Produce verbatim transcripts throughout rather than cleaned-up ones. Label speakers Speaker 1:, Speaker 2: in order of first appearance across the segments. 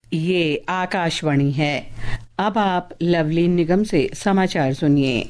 Speaker 1: ये आकाशवाणी है। अब आप लवलीन निगम से समाचार सुनिए।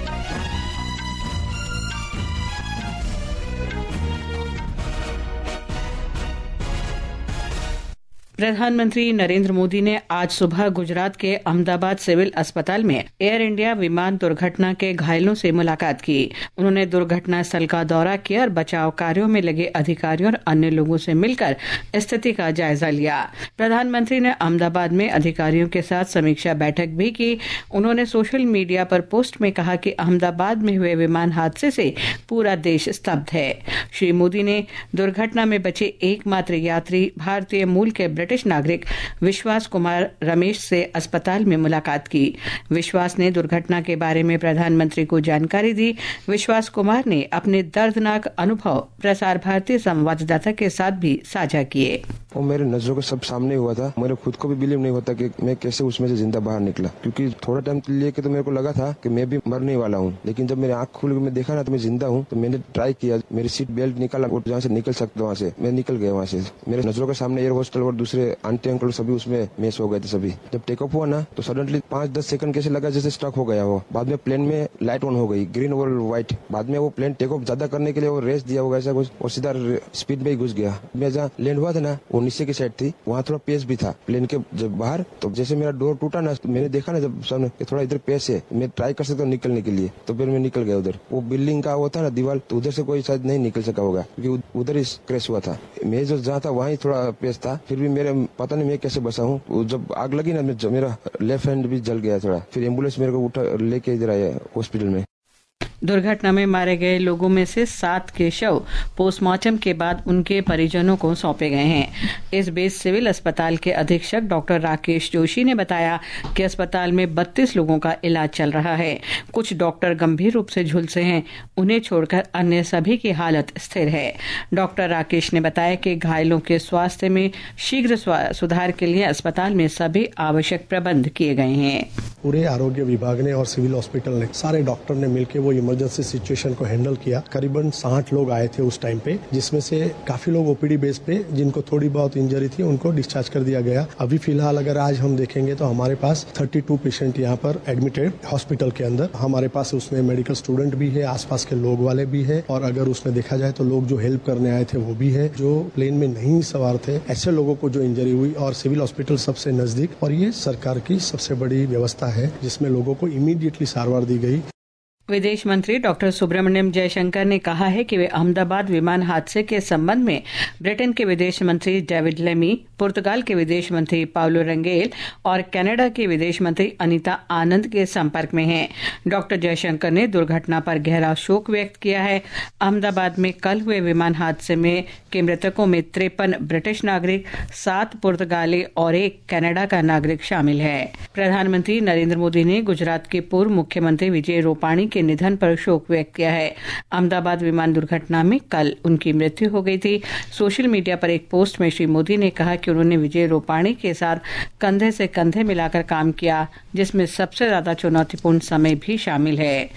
Speaker 1: प्रधानमंत्री नरेंद्र मोदी ने आज सुबह गुजरात के अहमदाबाद सिविल अस्पताल में एयर इंडिया विमान दुर्घटना के घायलों से मुलाकात की। उन्होंने दुर्घटना स्थल का दौरा किया और बचाव कार्यों में लगे अधिकारियों और अन्य लोगों से मिलकर स्थिति का जायजा लिया। प्रधानमंत्री ने अहमदाबाद में अधिकारियों के साथ समीक्षा बैठक भी की। उन्होंने सोशल मीडिया पर पोस्ट में कहा कि अहमदाबाद में हुए विमान हादसे से पूरा देश स्तब्ध है। श्री मोदी ने दुर्घटना में बचे एकमात्र यात्री भारतीय मूल के ब्रिटिश नागरिक विश्वास कुमार रमेश से अस्पताल में मुलाकात की। विश्वास ने दुर्घटना के बारे में प्रधानमंत्री को जानकारी दी। विश्वास कुमार ने अपने दर्दनाक अनुभव प्रसार भारती संवाददाता के साथ भी साझा किए।
Speaker 2: वो मेरे नजरों के सब सामने हुआ था। मेरे खुद को भी बिलीव नहीं होता कि मैं कैसे उसमें से जिंदा बाहर निकला, क्योंकि थोड़ा टाइम लिए के तो मेरे को लगा था कि मैं भी मरने वाला हूँ, लेकिन जब मेरी आंख खुल के मैं देखा ना तो मैं जिंदा हूँ। तो मैंने ट्राई किया, मेरी सीट बेल्ट निकाला और जहाँ से निकल सकता वहाँ से मैं निकल गया। वहाँ से मेरे नजरों के सामने एयर होस्टल और दूसरे आंटी अंकल सभी उसमें मेस हो गए थे सभी। जब टेक ऑफ हुआ ना तो सडनली पांच दस सेकंड कैसे लगा जैसे स्टक हो गया वो। बाद में प्लेन में लाइट ऑन हो गई, ग्रीन और व्हाइट। बाद में वो प्लेन टेक ऑफ ज्यादा करने के लिए वो रेस दिया होगा ऐसा कुछ और सीधा स्पीड में ही घुस गया। मैं जहाँ लैंड हुआ था ना वो नीचे की साइड थी, वहाँ थोड़ा पेस भी था प्लेन के जब बाहर। तो जैसे मेरा डोर टूटा ना तो मैंने देखा ना जब सामने थोड़ा इधर पेस है, मैं ट्राई कर सकता हूँ निकलने के लिए, तो फिर मैं निकल गया उधर। वो बिल्डिंग का वो था ना दीवार, तो उधर से कोई शायद नहीं निकल सका होगा क्योंकि उधर ही क्रैश हुआ था। मैं जो जहाँ था वहाँ ही थोड़ा पेस था, फिर भी मेरे पता नहीं मैं कैसे बसा हूँ। जब आग लगी ना मेरा लेफ्ट हैंड भी जल गया थोड़ा। फिर एम्बुलेंस मेरे को उठा लेके इधर आया हॉस्पिटल में।
Speaker 1: दुर्घटना में मारे गए लोगों में से सात के शव पोस्टमार्टम के बाद उनके परिजनों को सौंपे गए हैं। इस बीच सिविल अस्पताल के अधीक्षक डॉक्टर राकेश जोशी ने बताया कि अस्पताल में बत्तीस लोगों का इलाज चल रहा है। कुछ डॉक्टर गंभीर रूप से झुलसे हैं, उन्हें छोड़कर अन्य सभी की हालत स्थिर है। डॉक्टर राकेश ने बताया कि घायलों के स्वास्थ्य में शीघ्र सुधार के लिए अस्पताल में सभी आवश्यक प्रबंध किए गए हैं।
Speaker 3: पूरे आरोग्य विभाग ने और सिविल हॉस्पिटल ने सारे डॉक्टर ने मिलकर वो इमरजेंसी सिचुएशन को हैंडल किया। करीबन साठ लोग आए थे उस टाइम पे, जिसमें से काफी लोग ओपीडी बेस पे जिनको थोड़ी बहुत इंजरी थी उनको डिस्चार्ज कर दिया गया। अभी फिलहाल अगर आज हम देखेंगे तो हमारे पास बत्तीस पेशेंट यहाँ पर एडमिटेड हॉस्पिटल के अंदर। हमारे पास उसमें मेडिकल स्टूडेंट भी है, आसपास के लोग वाले भी है, और अगर उसमें देखा जाए तो लोग जो हेल्प करने आए थे वो भी है, जो प्लेन में नहीं सवार थे ऐसे लोगों को जो इंजरी हुई। और सिविल हॉस्पिटल सबसे नजदीक, और ये सरकार की सबसे बड़ी व्यवस्था है जिसमें लोगों को इमीडिएटली सारवार दी गई।
Speaker 1: विदेश मंत्री डॉक्टर सुब्रमण्यम जयशंकर ने कहा है कि वे अहमदाबाद विमान हादसे के संबंध में ब्रिटेन के विदेश मंत्री डेविड लेमी, पुर्तगाल के विदेश मंत्री पाउलो रंगेल और कनाडा के विदेश मंत्री अनीता आनंद के संपर्क में हैं। डॉक्टर जयशंकर ने दुर्घटना पर गहरा शोक व्यक्त किया है। अहमदाबाद में कल हुए विमान हादसे में के मृतकों में तिरपन ब्रिटिश नागरिक, सात पुर्तगाली और एक कनाडा का नागरिक शामिल है। प्रधानमंत्री नरेंद्र मोदी ने गुजरात के पूर्व मुख्यमंत्री विजय रूपाणी के निधन पर शोक व्यक्त किया है। अहमदाबाद विमान दुर्घटना में कल उनकी मृत्यु हो गई थी। सोशल मीडिया पर एक पोस्ट में श्री मोदी ने कहा कि उन्होंने विजय रूपाणी के साथ कंधे से कंधे मिलाकर काम किया, जिसमें सबसे ज्यादा चुनौतीपूर्ण समय भी शामिल है।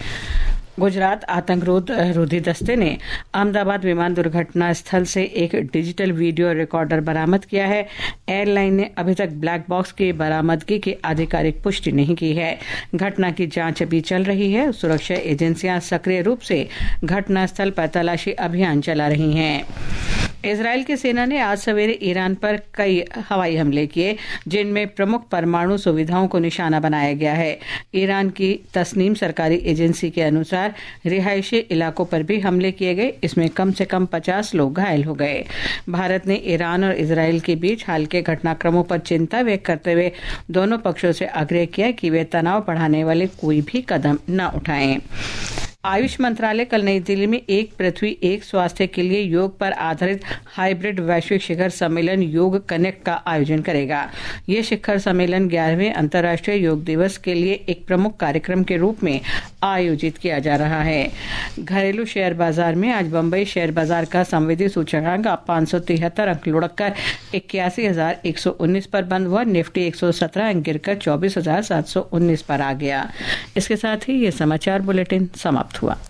Speaker 1: गुजरात आतंकरोध रोधी दस्ते ने अहमदाबाद विमान दुर्घटना स्थल से एक डिजिटल वीडियो रिकॉर्डर बरामद किया है। एयरलाइन ने अभी तक ब्लैक बॉक्स की बरामदगी की आधिकारिक पुष्टि नहीं की है। घटना की जांच अभी चल रही है। सुरक्षा एजेंसियां सक्रिय रूप से घटनास्थल पर तलाशी अभियान चला रही हैं। इजरायल की सेना ने आज सवेरे ईरान पर कई हवाई हमले किए, जिनमें प्रमुख परमाणु सुविधाओं को निशाना बनाया गया है। ईरान की तस्नीम सरकारी एजेंसी के अनुसार रिहायशी इलाकों पर भी हमले किए गए। इसमें कम से कम पचास लोग घायल हो गए। भारत ने ईरान और इजरायल के बीच हाल के घटनाक्रमों पर चिंता व्यक्त करते हुए दोनों पक्षों से आग्रह किया कि वे तनाव बढ़ाने वाले कोई भी कदम न उठाएं। आयुष मंत्रालय कल नई दिल्ली में एक पृथ्वी एक स्वास्थ्य के लिए योग पर आधारित हाइब्रिड वैश्विक शिखर सम्मेलन योग कनेक्ट का आयोजन करेगा। ये शिखर सम्मेलन ग्यारहवें अंतर्राष्ट्रीय योग दिवस के लिए एक प्रमुख कार्यक्रम के रूप में आयोजित किया जा रहा है। घरेलू शेयर बाजार में आज बम्बई शेयर बाजार का संवेदी सूचकांक पाँच सौ तिहत्तर अंक लुढ़ककर इक्यासी हजार एक सौ उन्नीस पर बंद हुआ। निफ्टी एक सौ सत्रह अंक गिरकर चौबीस हजार सात सौ उन्नीस पर आ गया। इसके साथ ही ये समाचार बुलेटिन समाप्त हुआ।